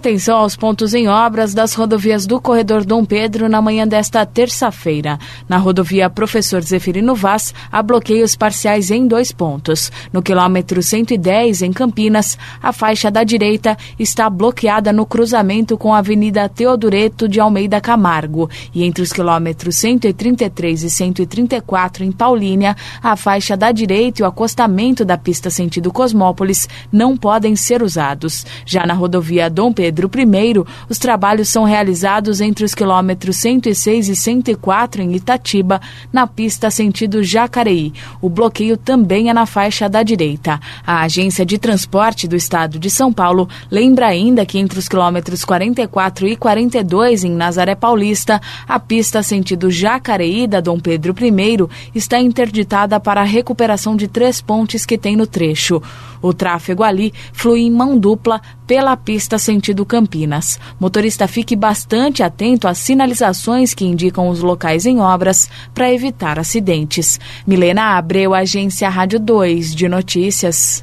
Atenção aos pontos em obras das rodovias do Corredor Dom Pedro na manhã desta terça-feira. Na rodovia Professor Zeferino Vaz, há bloqueios parciais em 2 pontos. No quilômetro 110, em Campinas, a faixa da direita está bloqueada no cruzamento com a Avenida Teodureto de Almeida Camargo. E entre os quilômetros 133 e 134, em Paulínia, a faixa da direita e o acostamento da pista sentido Cosmópolis não podem ser usados. Já na rodovia Dom Pedro I, os trabalhos são realizados entre os quilômetros 106 e 104 em Itatiba, na pista sentido Jacareí. O bloqueio também é na faixa da direita. A Agência de Transporte do Estado de São Paulo lembra ainda que entre os quilômetros 44 e 42 em Nazaré Paulista, a pista sentido Jacareí da Dom Pedro I está interditada para a recuperação de 3 pontes que tem no trecho. O tráfego ali flui em mão dupla pela pista sentido Campinas. Motorista, fique bastante atento às sinalizações que indicam os locais em obras para evitar acidentes. Milena Abreu, Agência Rádio 2 de Notícias.